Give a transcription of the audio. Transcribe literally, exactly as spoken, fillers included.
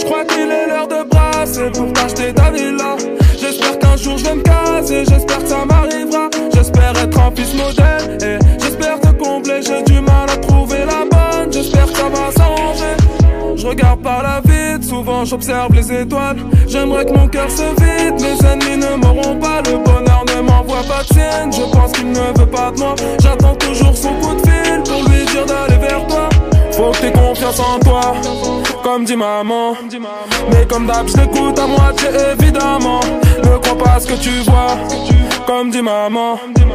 je crois qu'il est l'heure de brasser pour t'acheter ta villa. J'espère qu'un jour je vais me casser, j'espère que ça m'arrivera. J'espère être un fils modèle et j'espère te combler. J'ai du mal à trouver la bonne, j'espère que ça va s'arranger. Je regarde par la vitre, souvent j'observe les étoiles. J'aimerais que mon cœur se vide, mes ennemis ne m'auront pas. Le bonheur ne m'envoie pas de sienne, je pense qu'il ne veut pas de moi. J'attends toujours son coup de fil pour lui dire d'aller vers toi. Faut que t'aies confiance en toi, comme dit maman. Mais comme d'hab je l'écoute à moitié évidemment. Ne crois pas à ce que tu vois, comme dit maman.